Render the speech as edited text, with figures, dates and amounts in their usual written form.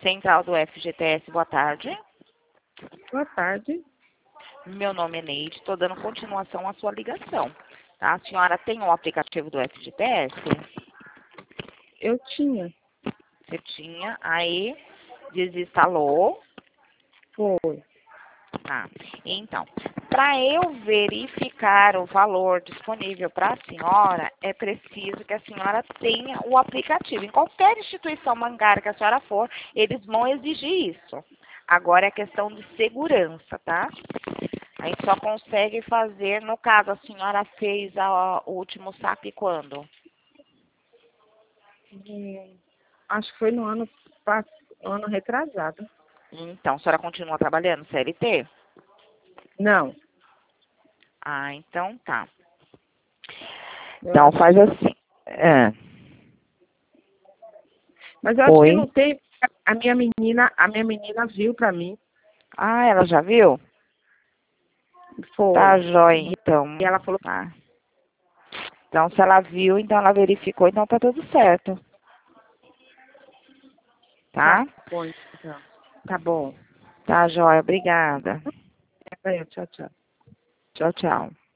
Central do FGTS, boa tarde. Boa tarde. Meu nome é Neide, estou dando continuação à sua ligação. Tá? A senhora tem o aplicativo do FGTS? Eu tinha. Você tinha, aí desinstalou. Foi. Tá. Então, para eu verificar o valor disponível para a senhora, é preciso que a senhora tenha o aplicativo. Em qualquer instituição bancária que a senhora for, eles vão exigir isso. Agora é questão de segurança, tá? A gente só consegue fazer, no caso, a senhora fez o último SAP quando? Acho que foi no ano retrasado. Então, a senhora continua trabalhando CLT? Não. Ah, então tá. Eu Então acho faz que- assim. É. Mas eu acho que Oi? não tem. A minha menina viu pra mim. Ah, ela já viu? Tá Foi. jóia, então. E ela falou, Tá. Então, se ela viu, então ela verificou, então tá tudo certo. tá Tá? bom, então. Tá bom. Tá jóia, obrigada. Tchau, tchau. Tchau, tchau.